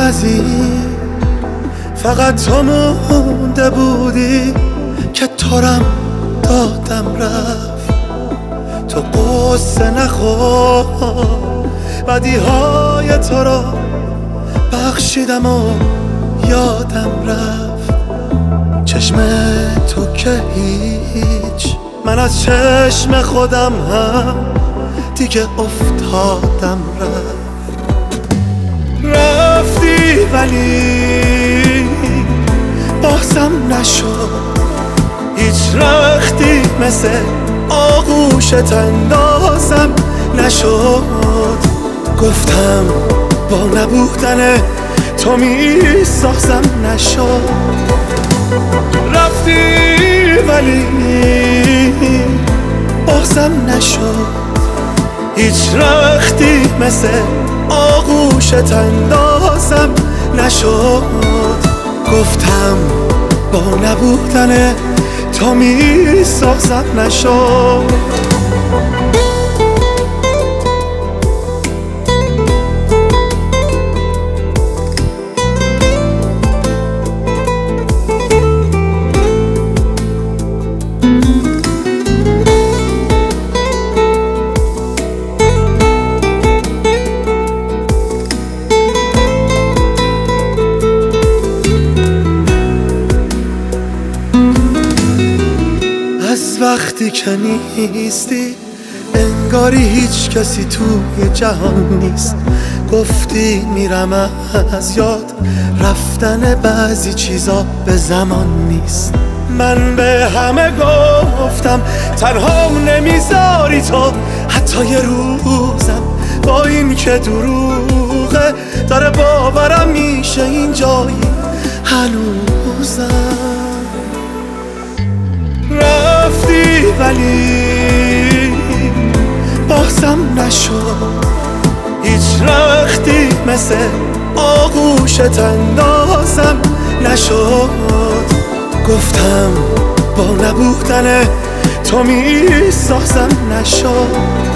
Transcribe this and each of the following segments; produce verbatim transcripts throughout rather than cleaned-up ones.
از این فقط تو مونده بودی که ترم دادم رفت. تو قصه نخور، بدی های تو را بخشیدم و یادم رفت. چشم تو که هیچ، من از چشم خودم هم دیگه افتادم رفت. رفتی ولی بازم نشد، هیچ رختی مثل آغوشت اندازم نشد. گفتم با نبودن تو می سازم نشد. رفتی ولی بازم نشد، هیچ رختی مثل آغوشت اندازم نشد. گفتم با نبودن تو می سازم نشد. از وقتی که نیستی انگاری هیچ کسی توی جهان نیست. گفتی میرم از یاد، رفتن بعضی چیزا به زمان نیست. من به همه گفتم تنها نمیذاری تو حتی یه روزم، با این که دروغه داره باورم میشه این جایی هنوزم. رفتی ولی بازم نشد، هیچ رختی مثل آغوشت اندازم نشد. گفتم با نبودن تو می سازم نشد.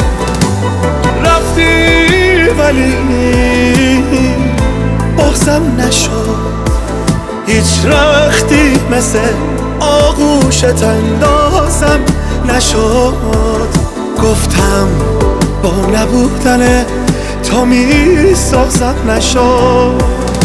رفتی ولی بازم نشد، هیچ رختی مثل آغوشت اندازم نشد. گفتم با نبودن تو می سازم نشد.